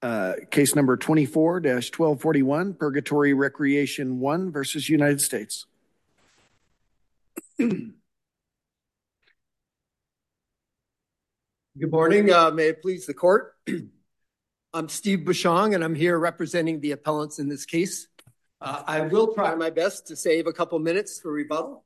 Case number 24-1241, Purgatory Recreation 1 versus United States. Good morning. May it please the court. I'm Steve Bushong, and I'm here representing the appellants in this case. I will try my best to save a couple minutes for rebuttal,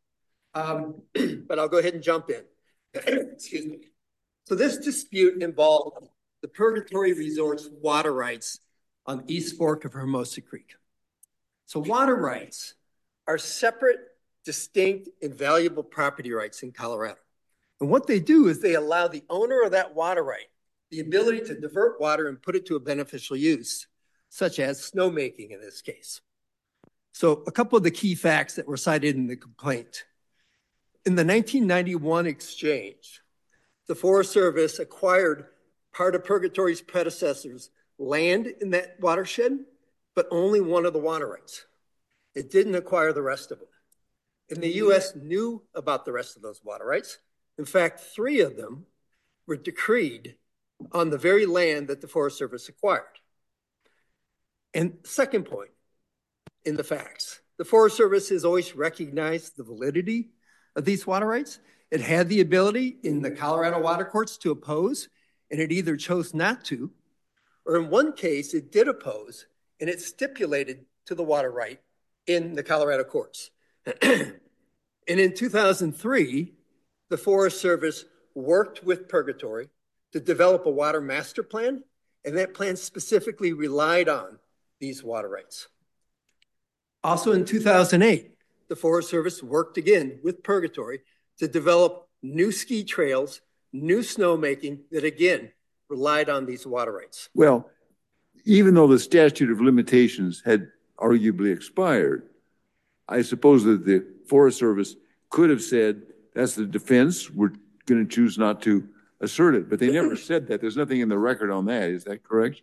but I'll go ahead and jump in. Excuse me. So this dispute involved the Purgatory Resort's water rights on the East Fork of Hermosa Creek. So water rights are separate, distinct, and valuable property rights in Colorado. And what they do is they allow the owner of that water right the ability to divert water and put it to a beneficial use, such as snowmaking in this case. So a couple of the key facts that were cited in the complaint. In the 1991 exchange, the Forest Service acquired part of Purgatory's predecessors' land in that watershed, but only one of the water rights. It didn't acquire the rest of them. And the U.S. knew about the rest of those water rights. In fact, 3 of them were decreed on the very land that the Forest Service acquired. And second point in the facts, the Forest Service has always recognized the validity of these water rights. It had the ability in the Colorado water courts to oppose, and it either chose not to, or in one case, it did oppose, and it stipulated to the water right in the Colorado courts. And in 2003, the Forest Service worked with Purgatory to develop a water master plan, and that plan specifically relied on these water rights. Also in 2008, the Forest Service worked again with Purgatory to develop new ski trails, new snowmaking that again relied on these water rights. Well, even though the statute of limitations had arguably expired, I suppose that the Forest Service could have said, that's the defense, we're going to choose not to assert it. But they never said that. There's nothing in the record on that. Is that correct?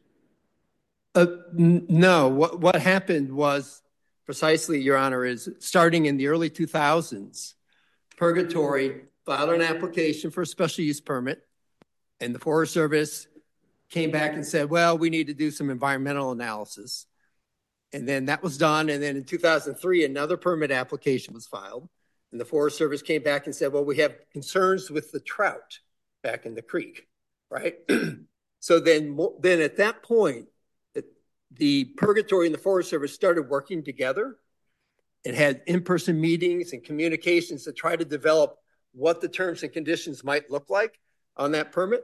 No. What happened was, precisely, Your Honor, is starting in the early 2000s, Purgatory filed an application for a special use permit, and the Forest Service came back and said, well, we need to do some environmental analysis. And then that was done. And then in 2003, another permit application was filed. And the Forest Service came back and said, well, we have concerns with the trout back in the creek, right? So then at that point, the Purgatory and the Forest Service started working together. It had in-person meetings and communications to try to develop what the terms and conditions might look like on that permit.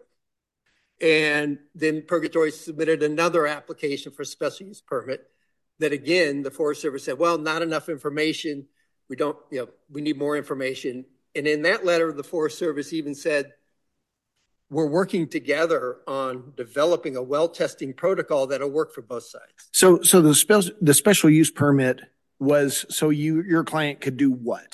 And then Purgatory submitted another application for a special use permit that, again, the Forest Service said, well, not enough information. We need more information. And in that letter, the Forest Service even said, we're working together on developing a well testing protocol that'll work for both sides. So the special use permit was so your client could do what?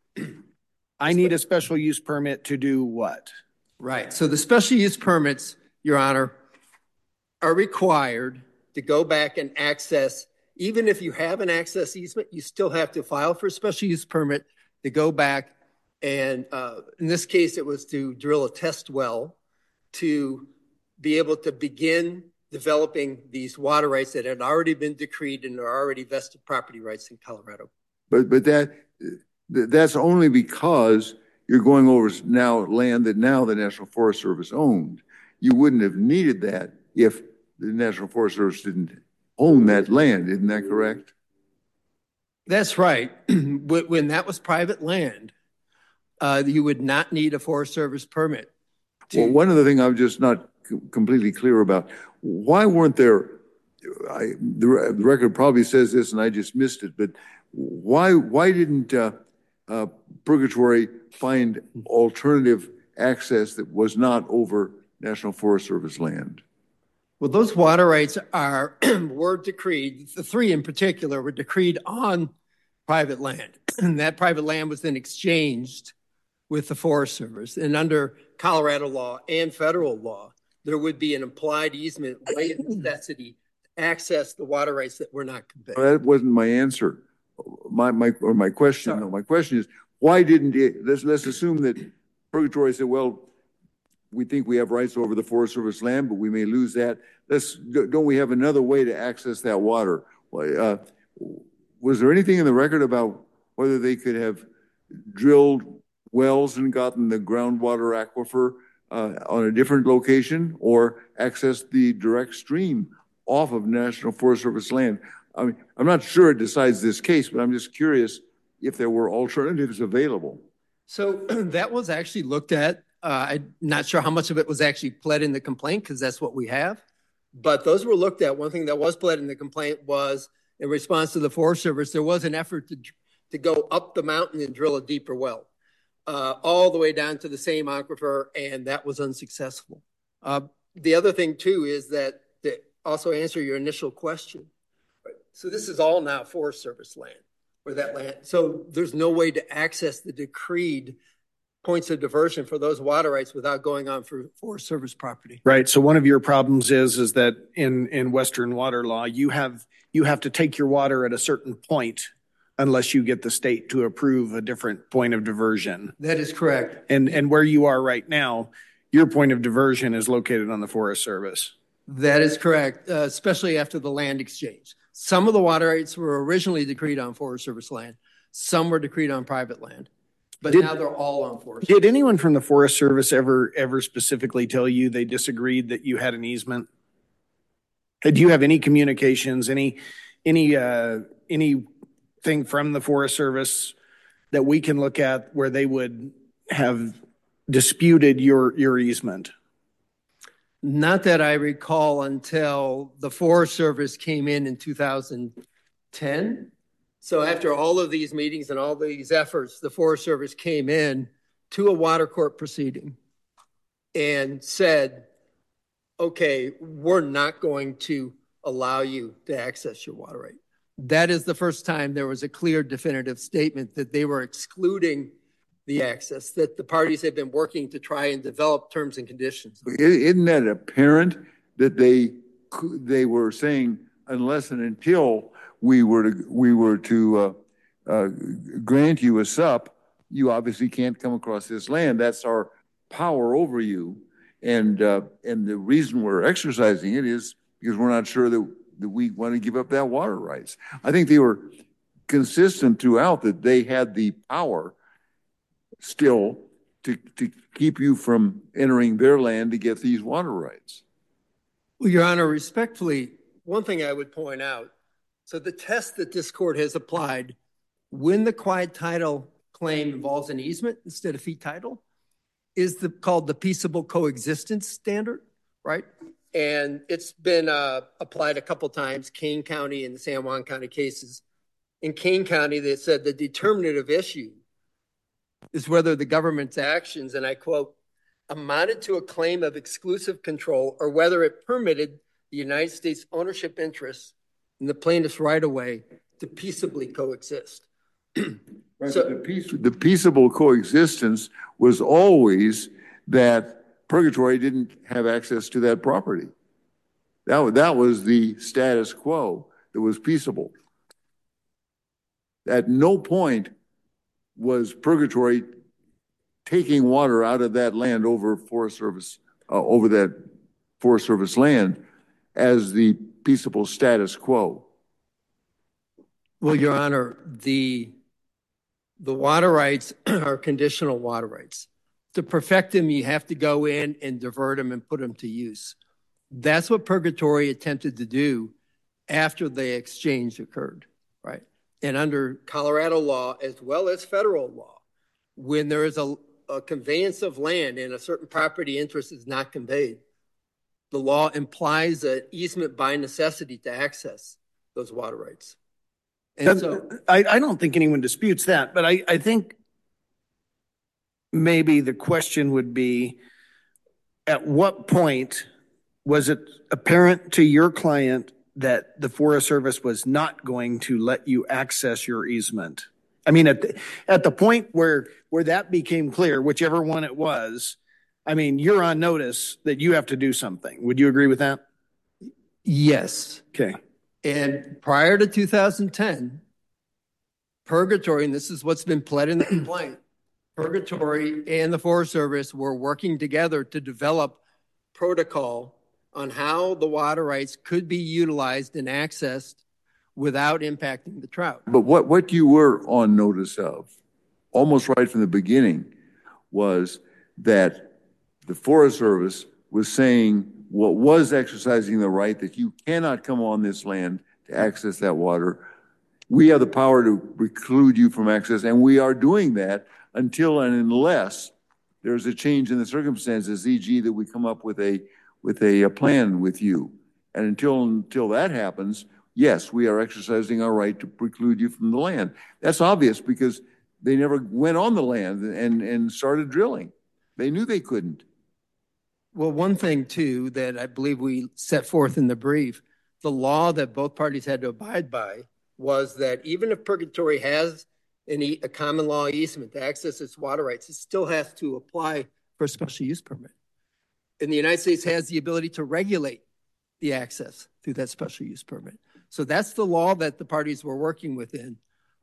I need a special use permit to do what? Right. So the special use permits, Your Honor, are required to go back and access. Even if you have an access easement, you still have to file for a special use permit to go back. And in this case, it was to drill a test well to be able to begin developing these water rights that had already been decreed and are already vested property rights in Colorado. But that's only because you're going over now land that now the National Forest Service owned. You wouldn't have needed that if the National Forest Service didn't own that land. Isn't that correct? That's right. When that was private land, you would not need a Forest Service permit. Well, one other thing I'm just not completely clear about, why weren't there, the record probably says this and I just missed it, but why didn't Purgatory find alternative access that was not over National Forest Service land? Well, those water rights were decreed, the 3 in particular were decreed on private land. And that private land was then exchanged with the Forest Service. And under Colorado law and federal law, there would be an implied easement right of necessity to access the water rights that were not conveyed. Well, that wasn't my answer. My question is, why didn't it, let's assume that Purgatory said, well, we think we have rights over the Forest Service land, but we may lose that. Don't we have another way to access that water? Was there anything in the record about whether they could have drilled wells and gotten the groundwater aquifer on a different location, or access the direct stream off of National Forest Service land? I mean, I'm not sure it decides this case, but I'm just curious if there were alternatives available. So that was actually looked at. I'm not sure how much of it was actually pled in the complaint, because that's what we have. But those were looked at. One thing that was pled in the complaint was, in response to the Forest Service, there was an effort to go up the mountain and drill a deeper well, all the way down to the same aquifer, and that was unsuccessful. The other thing, too, is that to also answer your initial question, right? So this is all now Forest Service land, or that land. So there's no way to access the decreed points of diversion for those water rights without going on for Forest Service property. Right. So one of your problems is that in Western water law, you have to take your water at a certain point unless you get the state to approve a different point of diversion. That is correct. And where you are right now, your point of diversion is located on the Forest Service. That is correct, especially after the land exchange. Some of the water rights were originally decreed on Forest Service land. Some were decreed on private land. But now they're all on Forest Service. Did anyone from the Forest Service ever specifically tell you they disagreed that you had an easement? Do you have any communications, anything from the Forest Service that we can look at where they would have disputed your easement? Not that I recall until the Forest Service came in 2010. So after all of these meetings and all these efforts, the Forest Service came in to a water court proceeding and said, okay, we're not going to allow you to access your water right. That is the first time there was a clear, definitive statement that they were excluding the access, that the parties had been working to try and develop terms and conditions. Isn't that apparent that they were saying, unless and until we were to grant you a SUP, you obviously can't come across this land. That's our power over you, and the reason we're exercising it is because we're not sure that we want to give up that water rights. I think they were consistent throughout that they had the power still to keep you from entering their land to get these water rights. Well, Your Honor, respectfully, one thing I would point out, so the test that this court has applied when the quiet title claim involves an easement instead of fee title is called the peaceable coexistence standard, right? And it's been applied a couple times, Kane County and the San Juan County cases. In Kane County, they said the determinative issue is whether the government's actions, and I quote, amounted to a claim of exclusive control or whether it permitted the United States ownership interests in the plaintiff's right-of-way to peaceably coexist. Right, so the peaceable coexistence was always that Purgatory didn't have access to that property. That was the status quo that was peaceable. At no point was Purgatory taking water out of that land over Forest Service, over that Forest Service land as the peaceable status quo. Well, Your Honor, the water rights are conditional water rights. To perfect them, you have to go in and divert them and put them to use. That's what Purgatory attempted to do after the exchange occurred, right? And under Colorado law, as well as federal law, when there is a conveyance of land and a certain property interest is not conveyed, the law implies an easement by necessity to access those water rights. And so I don't think anyone disputes that, but I think maybe the question would be, at what point was it apparent to your client that the Forest Service was not going to let you access your easement? I mean, at the point where that became clear, whichever one it was, I mean, you're on notice that you have to do something. Would you agree with that? yes. Okay. And prior to 2010, Purgatory, and this is what's been pled in the complaint, Purgatory and the Forest Service were working together to develop protocol on how the water rights could be utilized and accessed without impacting the trout. But what you were on notice of, almost right from the beginning, was that the Forest Service was saying what was exercising the right that you cannot come on this land to access that water. We have the power to preclude you from access, and we are doing that until and unless there's a change in the circumstances, e.g. that we come up with a plan with you. And until that happens, yes, we are exercising our right to preclude you from the land. That's obvious because they never went on the land and started drilling. They knew they couldn't. Well, one thing, too, that I believe we set forth in the brief, the law that both parties had to abide by was that even if Purgatory has a common law easement to access its water rights, it still has to apply for a special use permit. And the United States has the ability to regulate the access through that special use permit. So that's the law that the parties were working within.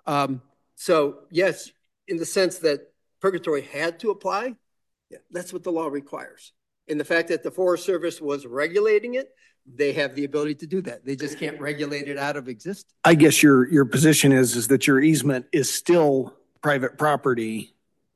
So yes, in the sense that Purgatory had to apply, yeah, that's what the law requires. And the fact that the Forest Service was regulating it, they have the ability to do that. They just can't regulate it out of existence. I guess your position is that your easement is still private property,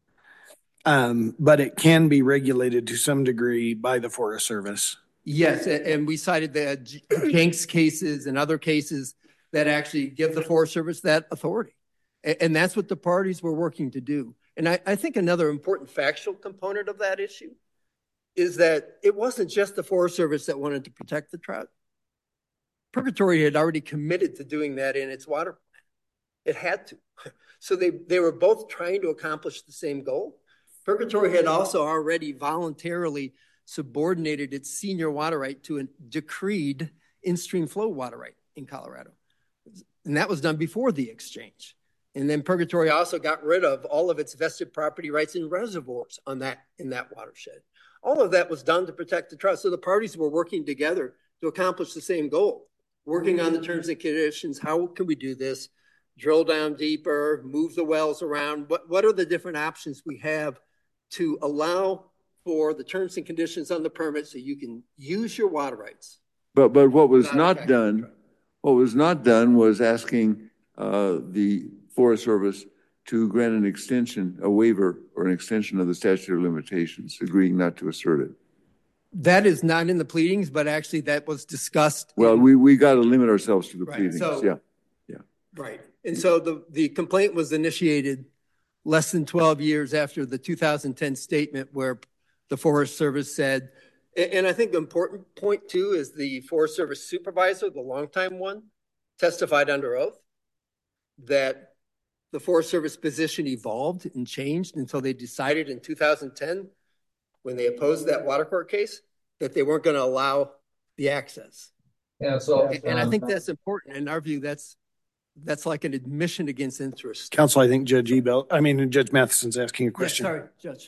but it can be regulated to some degree by the Forest Service. Yes, and we cited the Jenks cases and other cases that actually give the Forest Service that authority. And that's what the parties were working to do. And I think another important factual component of that issue is that it wasn't just the Forest Service that wanted to protect the trout. Purgatory had already committed to doing that in its water plan. It had to. So they were both trying to accomplish the same goal. Purgatory had also already voluntarily subordinated its senior water right to a decreed in-stream flow water right in Colorado. And that was done before the exchange. And then Purgatory also got rid of all of its vested property rights in reservoirs in that watershed. All of that was done to protect the trout. So the parties were working together to accomplish the same goal, working on the terms and conditions. How can we do this? Drill down deeper, move the wells around. What are the different options we have to allow for the terms and conditions on the permit so you can use your water rights? But what was not done was asking the Forest Service to grant an extension, a waiver or an extension of the statute of limitations, agreeing not to assert it. That is not in the pleadings, but actually that was discussed. Well, we got to limit ourselves to the pleadings. So, yeah. Right. And so the complaint was initiated less than 12 years after the 2010 statement where the Forest Service said, and I think the important point too is the Forest Service supervisor, the longtime one, testified under oath that the Forest Service position evolved and changed until they decided in 2010, when they opposed that water court case, that they weren't going to allow the access. Yeah, so and I think that's important. In our view, that's like an admission against interest. Counsel, I think Judge Matheson's asking a question. Yeah, sorry, Judge.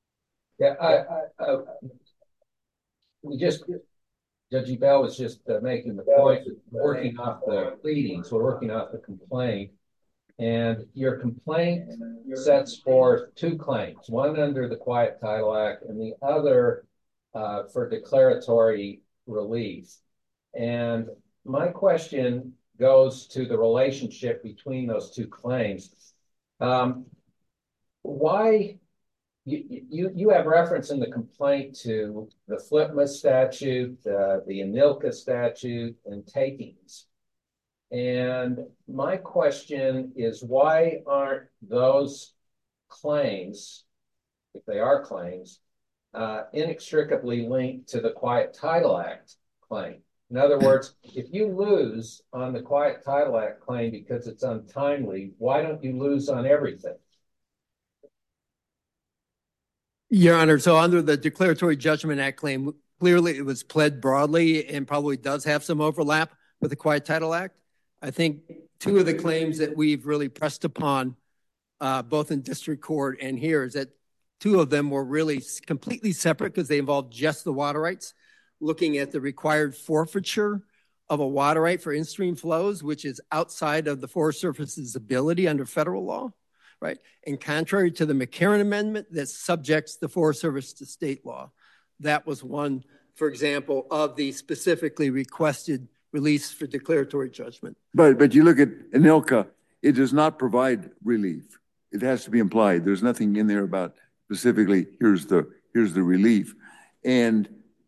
Yeah, Judge Ebell was just making the point that working off the pleadings, we're working off the complaint. And your complaint sets forth two claims, one under the Quiet Title Act and the other for declaratory relief. And my question goes to the relationship between those two claims. Why you have reference in the complaint to the FLPMA statute, the ANILCA statute, and takings. And my question is, why aren't those claims, if they are claims, inextricably linked to the Quiet Title Act claim? In other words, if you lose on the Quiet Title Act claim because it's untimely, why don't you lose on everything? Your Honor, so under the Declaratory Judgment Act claim, clearly it was pled broadly and probably does have some overlap with the Quiet Title Act. I think two of the claims that we've really pressed upon, both in district court and here, is that two of them were really completely separate because they involved just the water rights, looking at the required forfeiture of a water right for in-stream flows, which is outside of the Forest Service's ability under federal law, right? And contrary to the McCarran Amendment that subjects the Forest Service to state law, that was one, for example, of the specifically requested release for declaratory judgment. But you look at ANILCA, it does not provide relief. It has to be implied. There's nothing in there about specifically here's the relief. And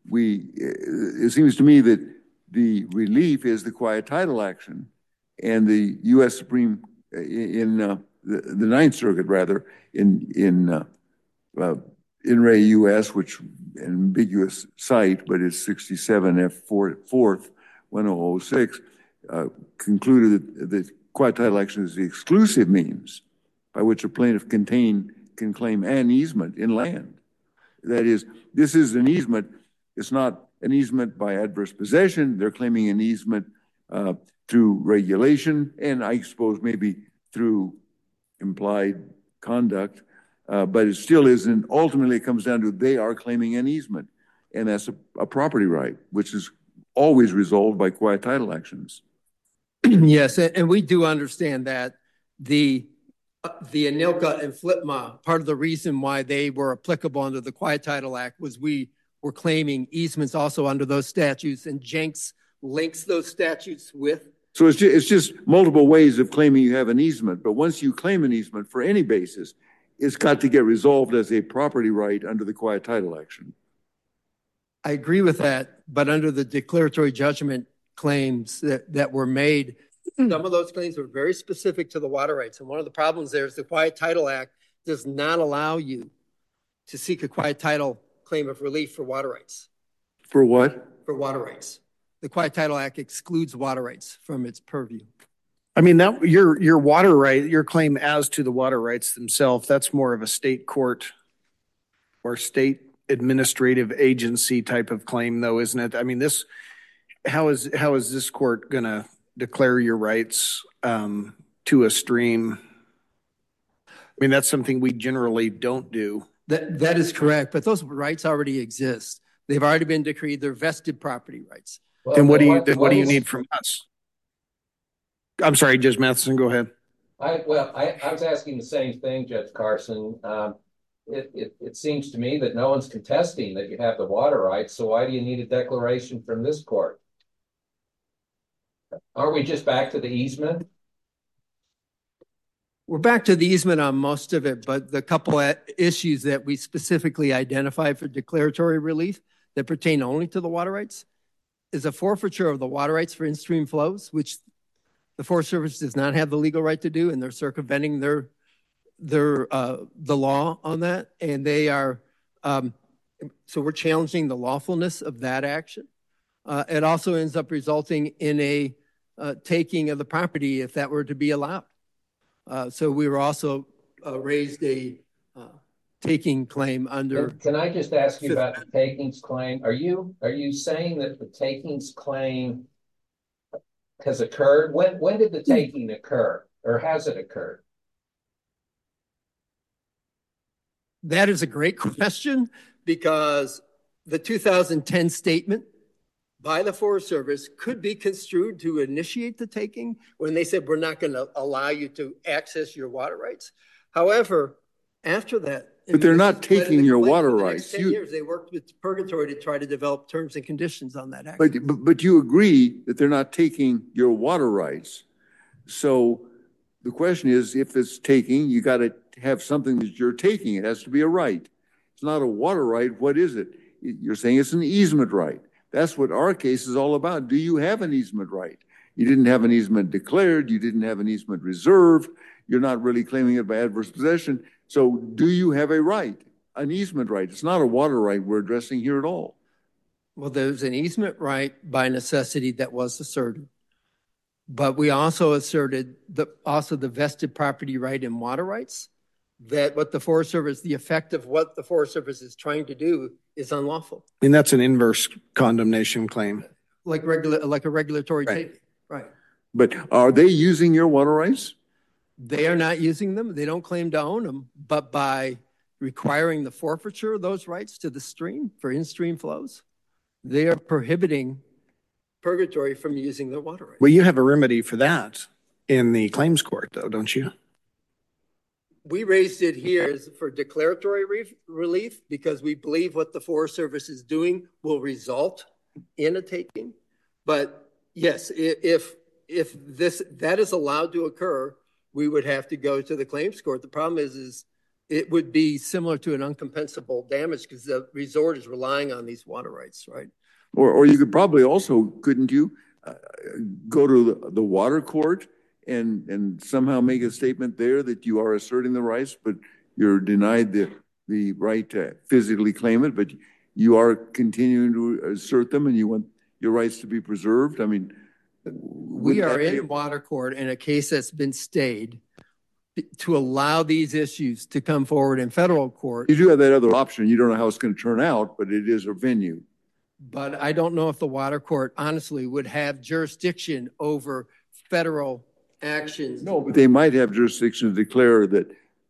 it seems to me that the relief is the quiet title action, and the U.S. Supreme in the Ninth Circuit rather in re U.S., which an ambiguous site, but it's 67 F 4th 1006, concluded that quiet title action is the exclusive means by which a plaintiff can claim an easement in land. That is, this is an easement. It's not an easement by adverse possession. They're claiming an easement through regulation, and I suppose maybe through implied conduct, but it still isn't. Ultimately, it comes down to they are claiming an easement, and that's a property right, which is always resolved by quiet title actions. Yes, and we do understand that the ANILCA and FLIPMA, part of the reason why they were applicable under the Quiet Title Act was we were claiming easements also under those statutes, and Jenks links those statutes with. So it's just multiple ways of claiming you have an easement, but once you claim an easement for any basis, it's got to get resolved as a property right under the Quiet Title Action. I agree with that, but under the declaratory judgment claims that were made, some of those claims were very specific to the water rights. And one of the problems there is the Quiet Title Act does not allow you to seek a quiet title claim of relief for water rights. For what? For water rights. The Quiet Title Act excludes water rights from its purview. I mean, that your water right, your claim as to the water rights themselves, that's more of a state court or state administrative agency type of claim, though, isn't it? I mean, how is this court going to declare your rights to a stream? I mean, that's something we generally don't do. That is correct, but those rights already exist. They've already been decreed. They're vested property rights. Well, then what do you need from us? I'm sorry, Judge Matheson, go ahead. I was asking the same thing, Judge Carson. It seems to me that no one's contesting that you have the water rights, so why do you need a declaration from this court? Aren't we just back to the easement? We're back to the easement on most of it, but the couple of issues that we specifically identified for declaratory relief that pertain only to the water rights is a forfeiture of the water rights for in-stream flows, which the Forest Service does not have the legal right to do, and they're circumventing the law on that, and they are so we're challenging the lawfulness of that action. It also ends up resulting in a taking of the property if that were to be allowed. So we were also raised a taking claim under. Can I just ask you about the takings claim? Are you saying that the takings claim has occurred? When did the taking occur, or has it occurred? That is a great question, because the 2010 statement by the Forest Service could be construed to initiate the taking when they said, we're not going to allow you to access your water rights. However, after that, but they're not taking your water rights. 10 years, they worked with Purgatory to try to develop terms and conditions on that action. But you agree that they're not taking your water rights. So the question is, if it's taking, you got to have something that you're taking. It has to be a right. It's not a water right. What is it? You're saying it's an easement right. That's what our case is all about. Do you have an easement right? You didn't have an easement declared. You didn't have an easement reserved. You're not really claiming it by adverse possession. So do you have a right, an easement right? It's not a water right we're addressing here at all. Well, there's an easement right by necessity that was asserted. But we also asserted the vested property right and water rights, that what the Forest Service, the effect of what the Forest Service is trying to do is unlawful. I mean, that's an inverse condemnation claim. Like a regulatory taking. Right. But are they using your water rights? They are not using them. They don't claim to own them. But by requiring the forfeiture of those rights to the stream for in-stream flows, they are prohibiting Purgatory from using their water rights. Well, you have a remedy for that in the claims court, though, don't you? We raised it here as for declaratory relief because we believe what the Forest Service is doing will result in a taking. But yes, if that is allowed to occur, we would have to go to the claims court. The problem is it would be similar to an uncompensable damage because the resort is relying on these water rights, right? Or you could probably also, couldn't you, go to the water court and somehow make a statement there that you are asserting the rights, but you're denied the right to physically claim it, but you are continuing to assert them and you want your rights to be preserved? I mean, we are in water court in a case that's been stayed to allow these issues to come forward in federal court. You do have that other option. You don't know how it's going to turn out, but it is a venue. But I don't know if the water court, honestly, would have jurisdiction over federal actions. No, but they might have jurisdiction to declare that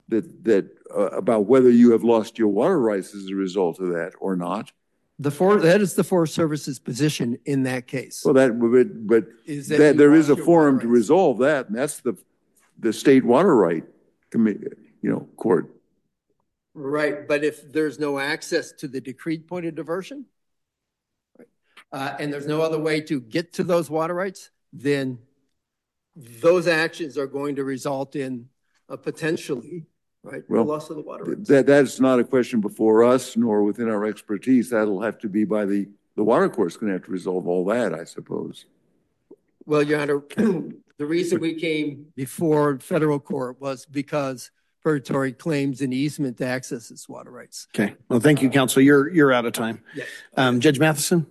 about whether you have lost your water rights as a result of that or not. That is the Forest Service's position in that case. Well, but there is a forum to resolve that, and that's the state water right committee, court. Right, but if there's no access to the decreed point of diversion, and there's no other way to get to those water rights, then those actions are going to result in potentially, right, the loss of the water rights. That's not a question before us, nor within our expertise. That'll have to be by the water court's going to have to resolve all that, I suppose. Well, Your Honor, the reason we came before federal court was because Purgatory claims an easement to access its water rights. Okay. Well, thank you, counsel. You're out of time. Yes. Judge Matheson,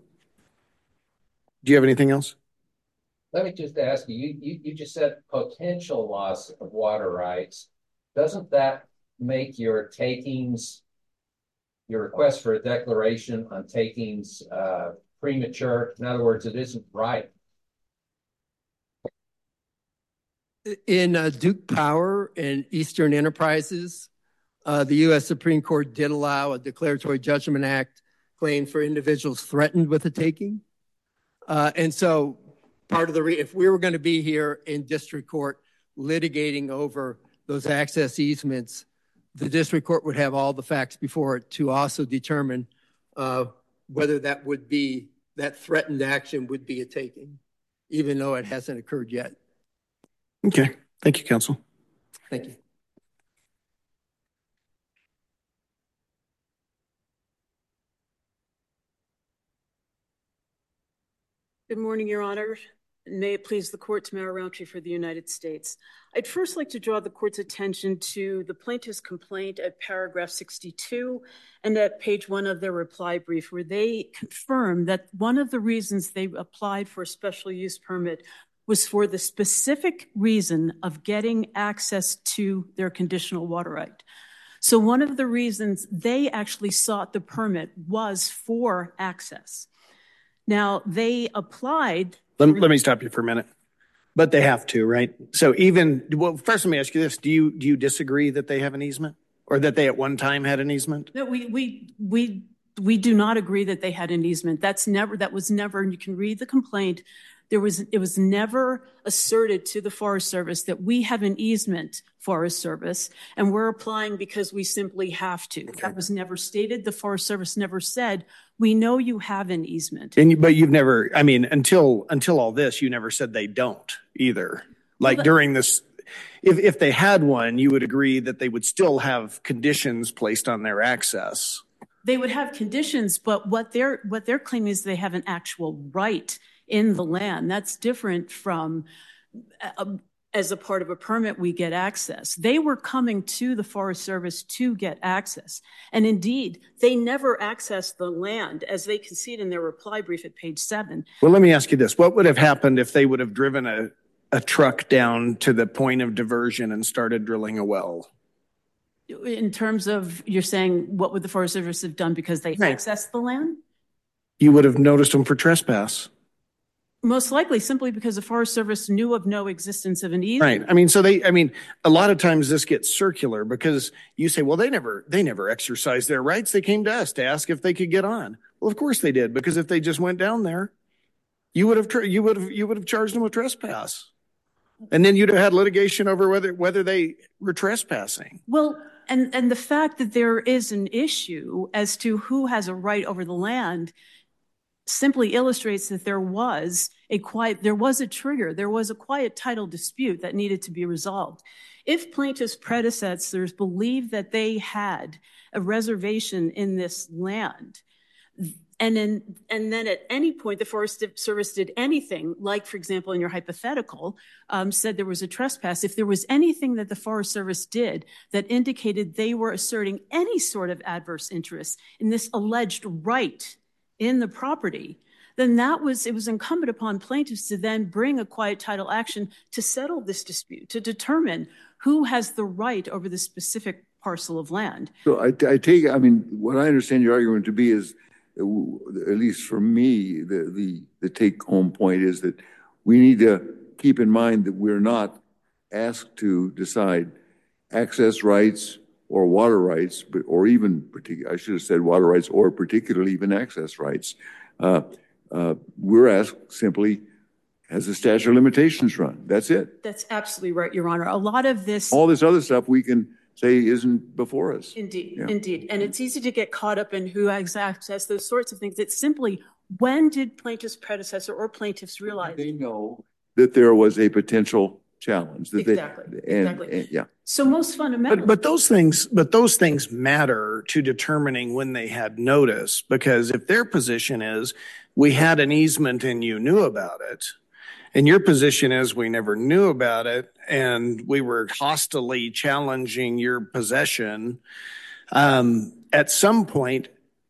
do you have anything else? Let me just ask you, you just said potential loss of water rights. Doesn't that make your request for a declaration on takings premature? In other words, it isn't right. In Duke Power and Eastern Enterprises, the U.S. Supreme Court did allow a Declaratory Judgment Act claim for individuals threatened with a taking. And so part of if we were going to be here in district court litigating over those access easements, the district court would have all the facts before it to also determine whether that threatened action would be a taking, even though it hasn't occurred yet. Okay. Thank you, counsel. Thank you. Good morning, Your Honor. May it please the court, Tamara Rountree for the United States. I'd first like to draw the court's attention to the plaintiff's complaint at paragraph 62 and at page 1 of their reply brief, where they confirm that one of the reasons they applied for a special use permit was for the specific reason of getting access to their conditional water right. So one of the reasons they actually sought the permit was for access. Now, they applied. Let me stop you for a minute. But they have to, right? So first let me ask you this. Do you disagree that they have an easement or that they at one time had an easement? No, we do not agree that they had an easement. That was never, and you can read the complaint. It was never asserted to the Forest Service that we have an easement, Forest Service, and we're applying because we simply have to. Okay. That was never stated. The Forest Service never said, we know you have an easement. But you've never, until all this, you never said they don't either. Like during this, if they had one, you would agree that they would still have conditions placed on their access. They would have conditions, but what they're claiming is they have an actual right in the land. That's different from as a part of a permit, we get access. They were coming to the Forest Service to get access. And indeed, they never accessed the land, as they concede in their reply brief at page 7. Well, let me ask you this. What would have happened if they would have driven a truck down to the point of diversion and started drilling a well? In terms of, you're saying, what would the Forest Service have done because they accessed the land? You would have noticed them for trespass. Most likely simply because the Forest Service knew of no existence of an easement. Right. A lot of times this gets circular because you say, well, they never exercised their rights. They came to us to ask if they could get on. Well, of course they did, because if they just went down there, you would have charged them with trespass. And then you'd have had litigation over whether they were trespassing. Well, and the fact that there is an issue as to who has a right over the land simply illustrates that there was a trigger, there was a quiet title dispute that needed to be resolved. If plaintiffs' predecessors believed that they had a reservation in this land, and then at any point the Forest Service did anything, like, for example, in your hypothetical, said there was a trespass, if there was anything that the Forest Service did that indicated they were asserting any sort of adverse interest in this alleged right in the property, then it was incumbent upon plaintiffs to then bring a quiet title action to settle this dispute, to determine who has the right over the specific parcel of land. So what I understand your argument to be is, at least for me, the take-home point is that we need to keep in mind that we're not asked to decide access rights or water rights, or even I should have said water rights, or particularly even access rights. We're asked simply, has the statute of limitations run? That's it. That's absolutely right, Your Honor. All this other stuff we can say isn't before us. Indeed. And it's easy to get caught up in who has access, those sorts of things. It's simply, when did plaintiff's predecessor or plaintiffs realize? They know that there was a potential challenge. Exactly. Yeah. So most fundamentally. But those things matter to determining when they had notice, because if their position is we had an easement and you knew about it, and your position is we never knew about it and we were hostilely challenging your possession, at some point,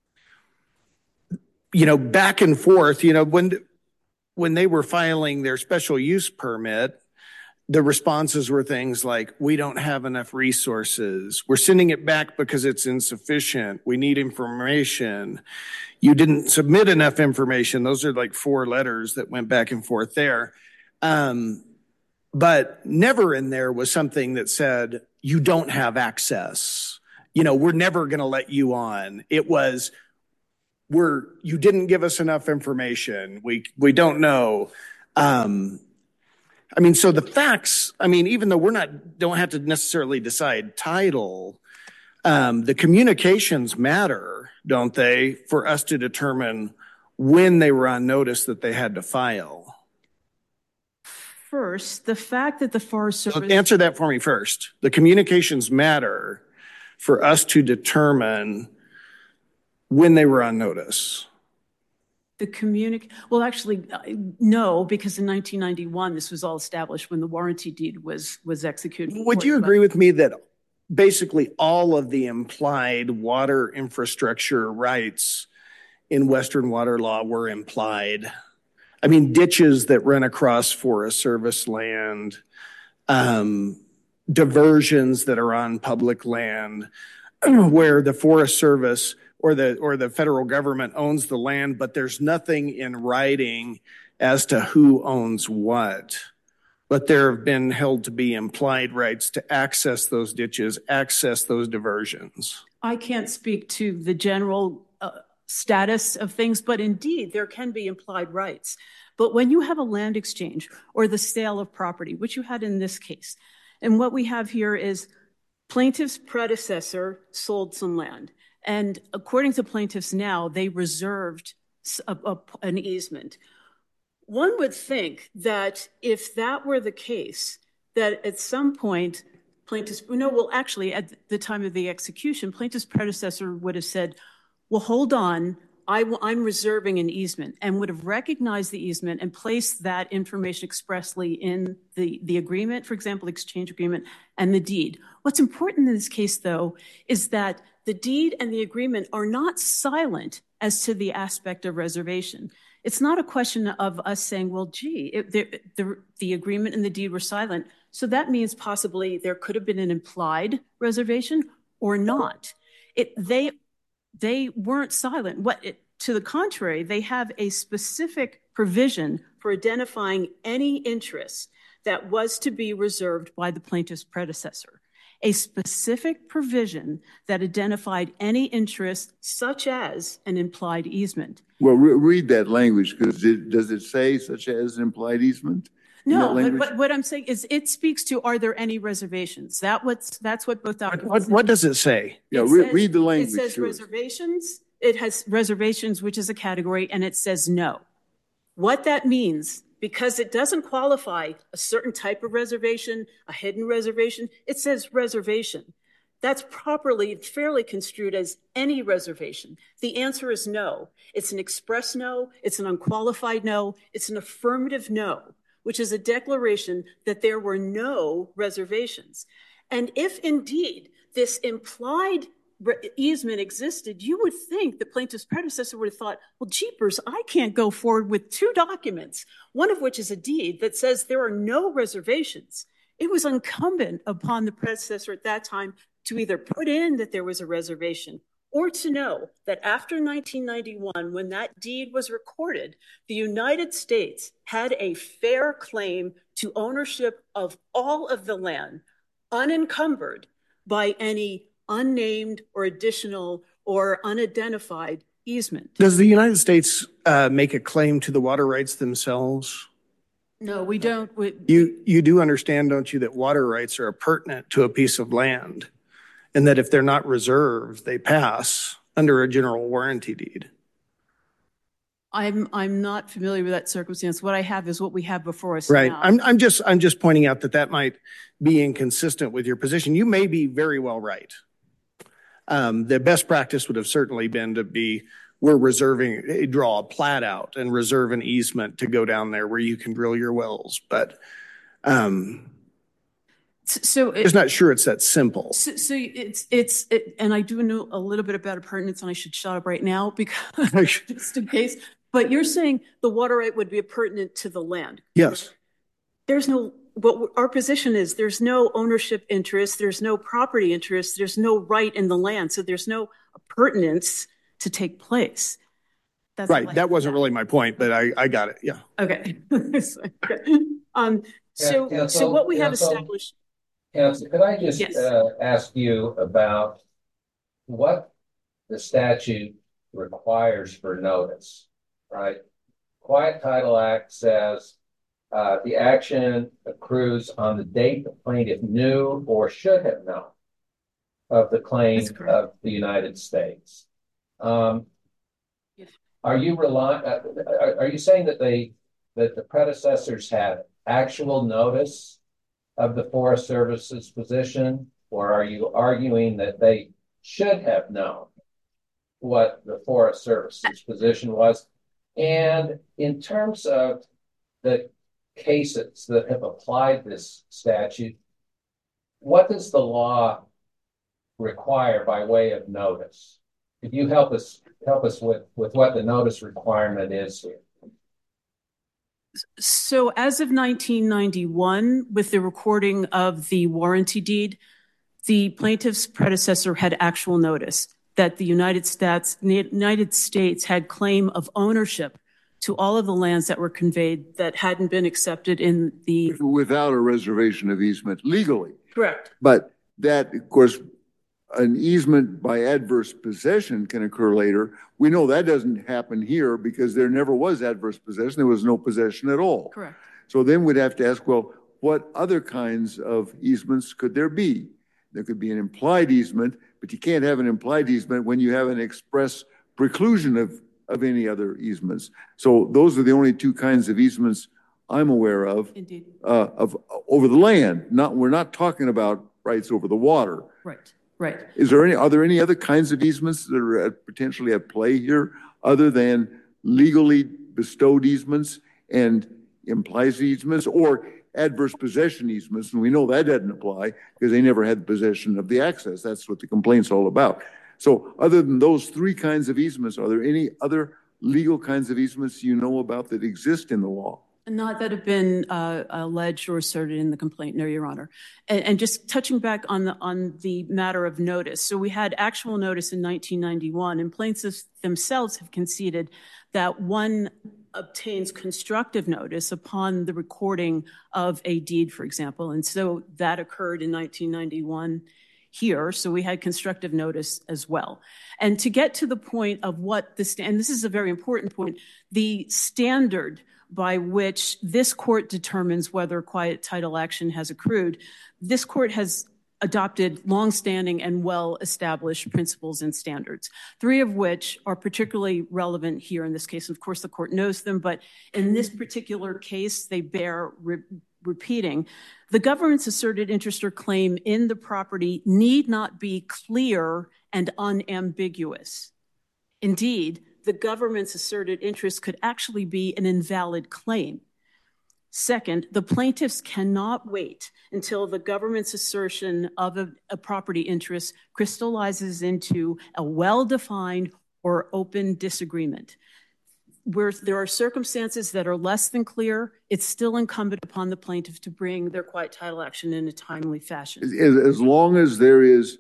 back and forth, when they were filing their special use permit, the responses were things like, we don't have enough resources. We're sending it back because it's insufficient. We need information. You didn't submit enough information. Those are like 4 letters that went back and forth there. But never in there was something that said, you don't have access. We're never going to let you on. It was, you didn't give us enough information. We don't know. So the facts, even though don't have to necessarily decide title, the communications matter, don't they, for us to determine when they were on notice that they had to file? First, the fact that the Forest Service... Answer that for me first. The communications matter for us to determine when they were on notice. Well, actually, no, because in 1991, this was all established when the warranty deed was executed. Would you agree with me that basically all of the implied water infrastructure rights in Western water law were implied? Ditches that run across Forest Service land, diversions that are on public land, where the Forest Service or the federal government owns the land, but there's nothing in writing as to who owns what. But there have been held to be implied rights to access those ditches, access those diversions. I can't speak to the general status of things, but indeed, there can be implied rights. But when you have a land exchange or the sale of property, which you had in this case, and what we have here is plaintiff's predecessor sold some land. And according to plaintiffs now, they reserved an easement. One would think that if that were the case, that at some point, actually, at the time of the execution, plaintiff's predecessor would have said, well, hold on, I'm reserving an easement, and would have recognized the easement and placed that information expressly in the agreement, for example, exchange agreement, and the deed. What's important in this case, though, is that the deed and the agreement are not silent as to the aspect of reservation. It's not a question of us saying, well, the agreement and the deed were silent, so that means possibly there could have been an implied reservation or not. They weren't silent. To the contrary, they have a specific provision for identifying any interest that was to be reserved by the plaintiff's predecessor. a specific provision that identified any interest such as an implied easement. Well, read that language, because does it say such as an implied easement? No, but what I'm saying is it speaks to, are there any reservations? That's what both documents What does it say? Yeah, read the language. It says reservations. It has reservations, which is a category, and it says no. What that means, because it doesn't qualify a certain type of reservation, a hidden reservation, it says reservation. That's properly, fairly construed as any reservation. The answer is no. It's an express no. It's an unqualified no. It's an affirmative no, which is a declaration that there were no reservations. And if indeed this implied easement existed, you would think the plaintiff's predecessor would have thought, well, jeepers, I can't go forward with two documents, one of which is a deed that says there are no reservations. It was incumbent upon the predecessor at that time to either put in that there was a reservation or to know that after 1991, when that deed was recorded, the United States had a fair claim to ownership of all of the land, unencumbered by any unnamed or additional or unidentified easement. Does the United States make a claim to the water rights themselves? No, we don't. You do understand, don't you, that water rights are pertinent to a piece of land, and that if they're not reserved, they pass under a general warranty deed? I'm not familiar with that circumstance. What I have is what we have before us right. now. I'm just pointing out that might be inconsistent with your position. You may be very well right. The best practice would have certainly been to be, draw a plat out and reserve an easement to go down there where you can drill your wells. But just not sure it's that simple. So it's and I do know a little bit about appurtenance, and I should shut up right now because just in case. But you're saying the water right would be appurtenant to the land. Yes. There's no. What our position is, there's no ownership interest, there's no property interest, there's no right in the land, so there's no appurtenance to take place. That's right. That wasn't really my point, but I got it. Yeah. Okay. So what we have established. Counsel, could I just ask you about what the statute requires for notice, right? Quiet Title Act says the action accrues on the date the plaintiff knew or should have known of the claim of the United States. Are you saying that the predecessors had actual notice of the Forest Service's position, or are you arguing that they should have known what the Forest Service's position was? And in terms of the cases that have applied this statute, what does the law require by way of notice? Could you help us with what the notice requirement is here? So as of 1991, with the recording of the warranty deed, the plaintiff's predecessor had actual notice that the United States had claim of ownership to all of the lands that were conveyed that hadn't been accepted in the... Without a reservation of easement legally. Correct. But that, of course, an easement by adverse possession can occur later. We know that doesn't happen here because there never was adverse possession. There was no possession at all. Correct. So then we'd have to ask, well, what other kinds of easements could there be? There could be an implied easement, but you can't have an implied easement when you have an express preclusion of any other easements. So those are the only two kinds of easements I'm aware of. Indeed. Of over the land. We're not talking about rights over the water. Right. Right. Are there any other kinds of easements that are potentially at play here other than legally bestowed easements and implied easements or adverse possession easements? And we know that doesn't apply because they never had possession of the access. That's what the complaint's all about. So other than those three kinds of easements, are there any other legal kinds of easements you know about that exist in the law? Not that have been alleged or asserted in the complaint, no, Your Honor. And just touching back on the matter of notice. So we had actual notice in 1991, and plaintiffs themselves have conceded that one obtains constructive notice upon the recording of a deed, for example. And so that occurred in 1991 here. So we had constructive notice as well. And to get to the point of what and this is a very important point, the standard by which this court determines whether quiet title action has accrued, this court has adopted longstanding and well-established principles and standards, three of which are particularly relevant here in this case. Of course, the court knows them, but in this particular case, they bear repeating. The government's asserted interest or claim in the property need not be clear and unambiguous. Indeed, the government's asserted interest could actually be an invalid claim. Second, the plaintiffs cannot wait until the government's assertion of a property interest crystallizes into a well-defined or open disagreement. Where there are circumstances that are less than clear, it's still incumbent upon the plaintiff to bring their quiet title action in a timely fashion. As long as there is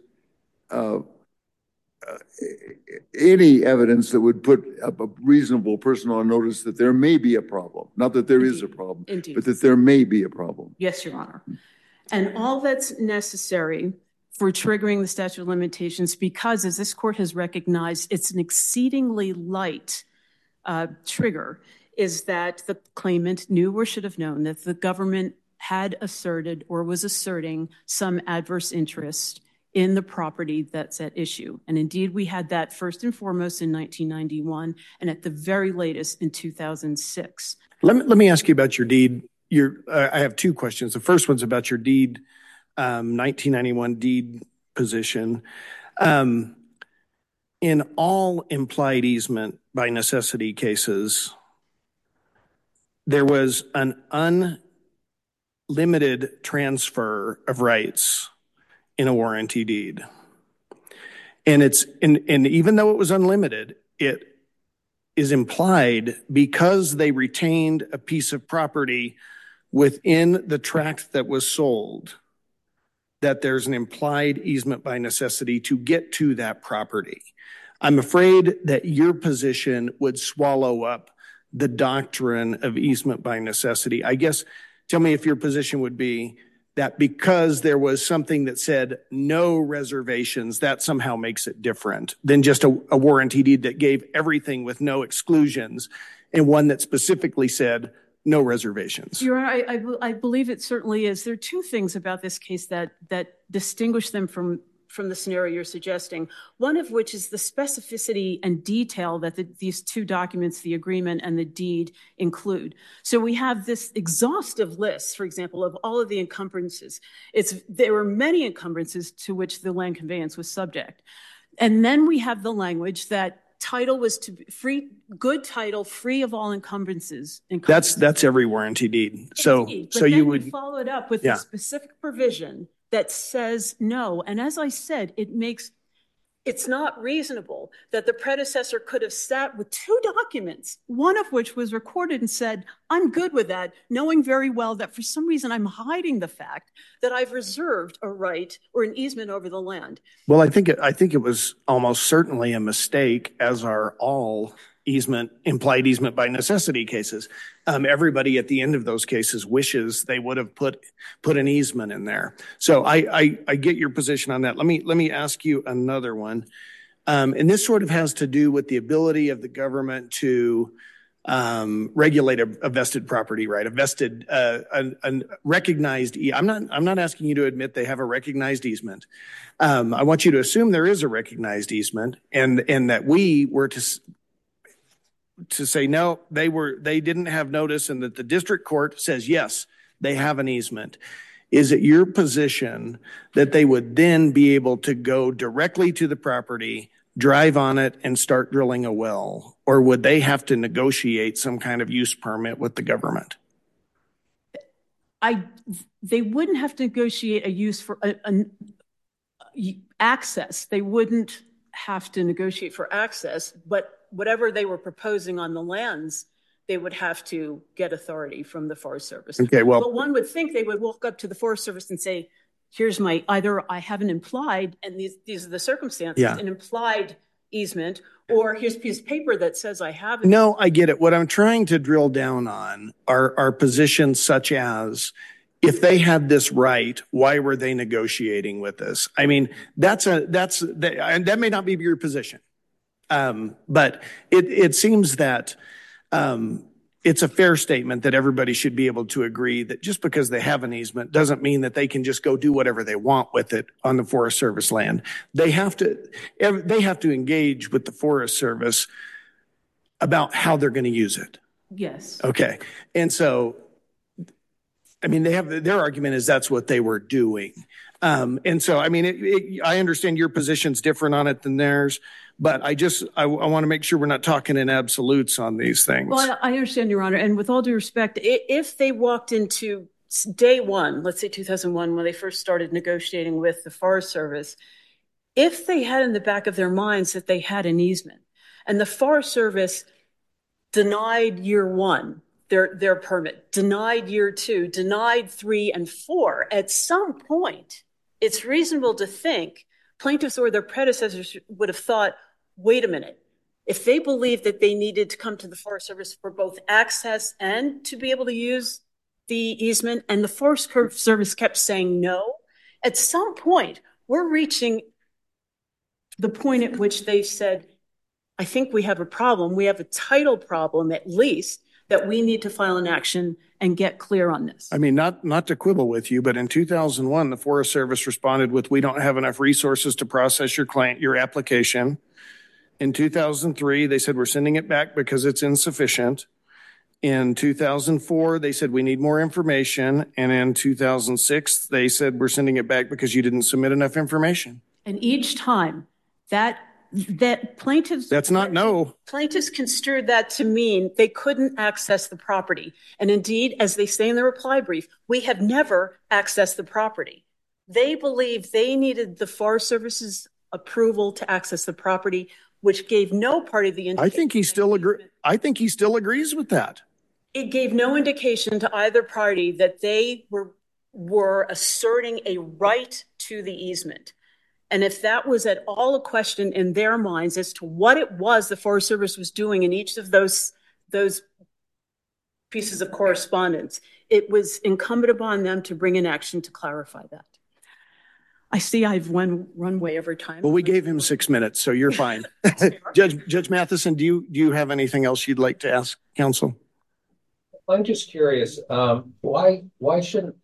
any evidence that would put a reasonable person on notice that there may be a problem, not that there is a problem, but that there may be a problem. Yes, Your Honor. And all that's necessary for triggering the statute of limitations, because as this court has recognized, it's an exceedingly light trigger, is that the claimant knew or should have known that the government had asserted or was asserting some adverse interest in the property that's at issue. And indeed, we had that first and foremost in 1991 and at the very latest in 2006. Let me ask you about your deed. I have two questions. The first one's about your deed, 1991 deed position. In all implied easement by necessity cases, there was an unlimited transfer of rights in a warranty deed. And even though it was unlimited, it is implied because they retained a piece of property within the tract that was sold, that there's an implied easement by necessity to get to that property. I'm afraid that your position would swallow up the doctrine of easement by necessity. I guess, tell me if your position would be that because there was something that said no reservations, that somehow makes it different than just a warranty deed that gave everything with no exclusions and one that specifically said no reservations. Your Honor, I believe it certainly is. There are two things about this case that distinguish them from the scenario you're suggesting, one of which is the specificity and detail that these two documents, the agreement and the deed, include. So we have this exhaustive list, for example, of all of the encumbrances. There were many encumbrances to which the land conveyance was subject. And then we have the language that title was to be free, good title, free of all encumbrances. That's every warranty deed. So you would follow it up with a specific provision that says no. And as I said, it's not reasonable that the predecessor could have sat with two documents, one of which was recorded and said, I'm good with that, knowing very well that for some reason I'm hiding the fact that I've reserved a right or an easement over the land. Well, I think it was almost certainly a mistake, as are all implied easement by necessity cases. Everybody at the end of those cases wishes they would have put an easement in there. So I get your position on that. Let me ask you another one. And this sort of has to do with the ability of the government to regulate a vested property right, a vested, a recognized. I'm not asking you to admit they have a recognized easement. I want you to assume there is a recognized easement, and that we were to say no, they didn't have notice, and that the district court says yes, they have an easement. Is it your position that they would then be able to go directly to the property, drive on it, and start drilling a well? Or would they have to negotiate some kind of use permit with the government? They wouldn't have to negotiate a use for access. They wouldn't have to negotiate for access, but whatever they were proposing on the lands, they would have to get authority from the Forest Service. Okay, well, but one would think they would walk up to the Forest Service and say, here's either I have an implied, and these are the circumstances, an implied easement, Or here's a piece of paper that says I have it. No, I get it. What I'm trying to drill down on are positions such as, if they had this right, why were they negotiating with us? I mean, and that may not be your position. But it seems that it's a fair statement that everybody should be able to agree that just because they have an easement doesn't mean that they can just go do whatever they want with it on the Forest Service land. They have to engage with the Forest Service about how they're going to use it. Yes. Okay. And so, I mean, their argument is that's what they were doing. And so, I mean, I understand your position's different on it than theirs, but I want to make sure we're not talking in absolutes on these things. Well, I understand, Your Honor. And with all due respect, if they walked into day one, let's say 2001, when they first started negotiating with the Forest Service, if they had in the back of their minds that they had an easement and the Forest Service denied year one, their permit, denied year two, denied 3 and 4, at some point, it's reasonable to think plaintiffs or their predecessors would have thought, wait a minute, if they believed that they needed to come to the Forest Service for both access and to be able to use the easement, and the Forest Service kept saying no, at some point, we're reaching the point at which they said, I think we have a problem. We have a title problem, at least, that we need to file an action and get clear on this. I mean, not to quibble with you, but in 2001, the Forest Service responded with, we don't have enough resources to process your application. In 2003, they said, we're sending it back because it's insufficient. In 2004, they said, we need more information. And in 2006, they said, we're sending it back because you didn't submit enough information. And each time that plaintiffs... That's not no. Plaintiffs construed that to mean they couldn't access the property. And indeed, as they say in the reply brief, we have never accessed the property. They believe they needed the Forest Service's approval to access the property, which gave no party the indication. I think he still agrees with that. It gave no indication to either party that they were asserting a right to the easement. And if that was at all a question in their minds as to what it was the Forest Service was doing in each of those pieces of correspondence, it was incumbent upon them to bring an action to clarify that. I see I've run way over time. Well, we gave him 6 minutes, so you're fine. Judge Matheson, do you have anything else you'd like to ask counsel? I'm just curious, why shouldn't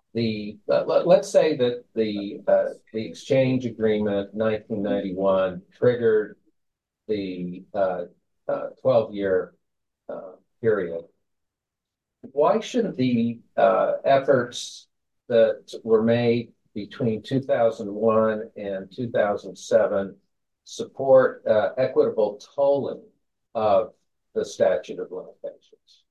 let's say that the exchange agreement 1991 triggered the 12-year period. Why shouldn't the efforts that were made between 2001 and 2007 support equitable tolling of the statute of limitations?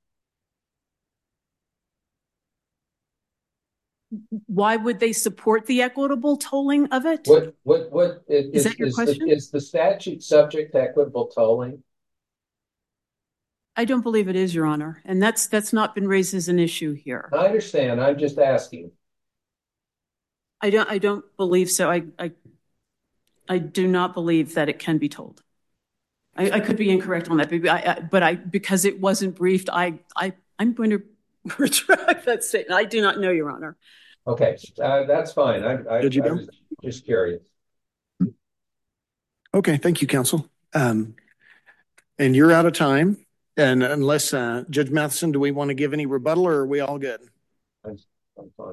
Why would they support the equitable tolling of it? Is that your question? Is the statute subject to equitable tolling? I don't believe it is, Your Honor, and that's not been raised as an issue here. I understand. I'm just asking. I don't believe so. I do not believe that it can be tolled. I could be incorrect on that, but because it wasn't briefed, I'm going to retract that statement. I do not know, Your Honor. Okay, that's fine. I was just curious. Okay, thank you, counsel. And you're out of time. And unless Judge Matheson, do we want to give any rebuttal, or are we all good? I'm fine.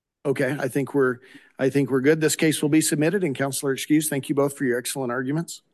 Okay, I think we're good. This case will be submitted, and counselor excused. Thank you both for your excellent arguments.